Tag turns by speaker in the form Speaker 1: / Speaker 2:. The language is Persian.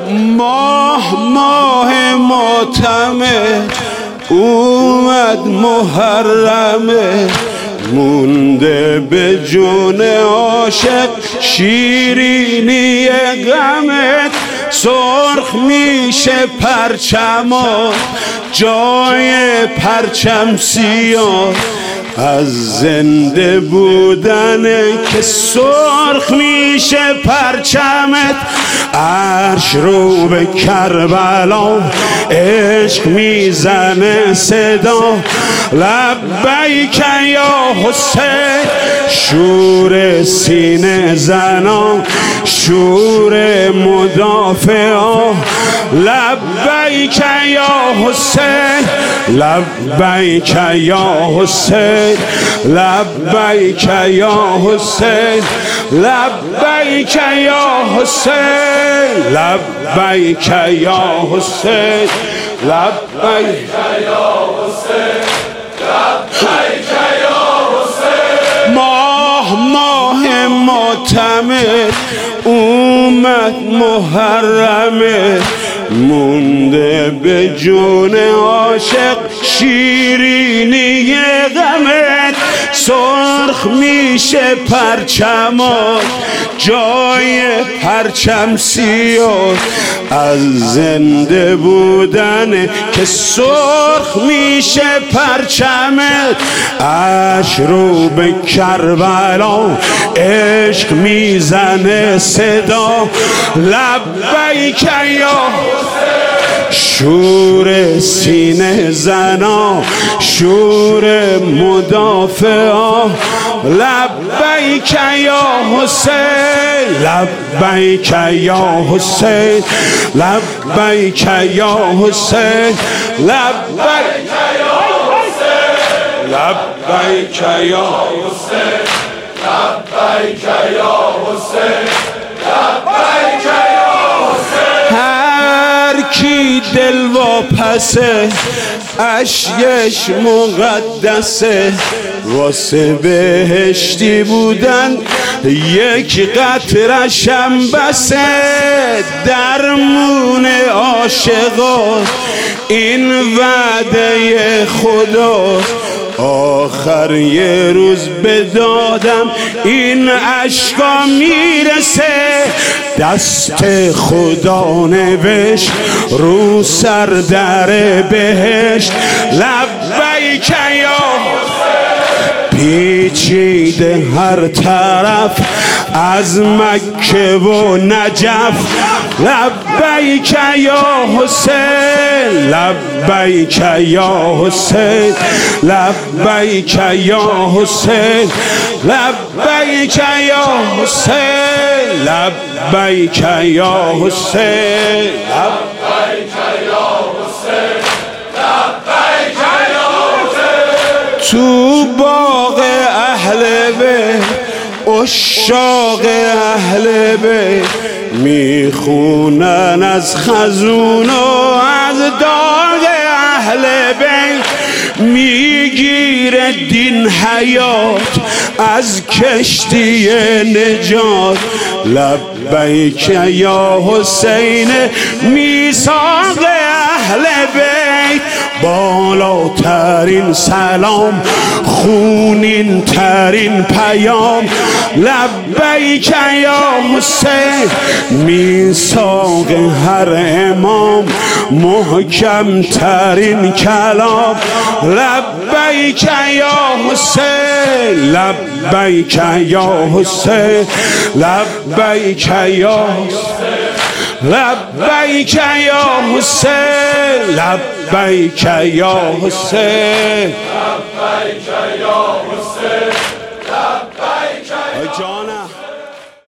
Speaker 1: ماه معتمد اومد محرمه، مونده به جون عاشق شیرینی غمت. سرخ میشه پرچمات جای پرچم سیاه، از زنده بودنه که سرخ میشه پرچمت. عرش رو به کربلا عشق میزنه صدا، لبیک یا حسین. شور سینه زنا، شور مدافعا، لبیک یا حسین، لبیک یا حسین، لبیک یا حسین، لبیک یا حسین، لبیک یا حسین، لبیک یا حسین، لبیک یا حسین. ماه معتمد اومد محرمه، مونده به جون عاشق شیرینی غمت. سرخ میشه پرچمات جای پرچم سیاه، از زنده بودن که سرخ میشه پرچمت. عرش رو به کربلا عشق میزنه صدا، لبیک یا شور سینه زنا، شور مدافعا، لبیک یا حسین، لبیک یا حسین، لبیک یا حسین، لبیک یا حسین، لبیک یا حسین، لبیک یا حسین، لبیک یا حسین. هر کی دل واپسه اشکش مقدسه، واسه بهشتی بودن یک قطره‌شم بسه. درمون عاشقات این وعده خدا، آخر یه روز به دادم این عشقا میرسه. دست خدا نوشت رو سر در بهشت، لبیک یا پیچیده هر طرف از مکه و نجف، لبیک یا حسین، لبیک یا حسین، لبیک یا حسین، لبیک یا حسین، لبیک یا حسین، لبیک یا حسین، لبیک یا حسین. تو باغ اهل بیت عشاق اهل بیت میخونن از خزون و از داغ اهل بیت. میگیره دین حیات از کشتی نجات، لبیک یا حسین میثاق اهل بیت. بالاترین سلام خونین ترین پیام، لبیک یا حسین میثاق هر امام محکم ترین کلام، لبیک یا حسین، لبیک یا حسین، لبیک یا حسین، لبیک یا حسین، لبیک یا حسین، لبیک یا حسین، لبیک یا حسین.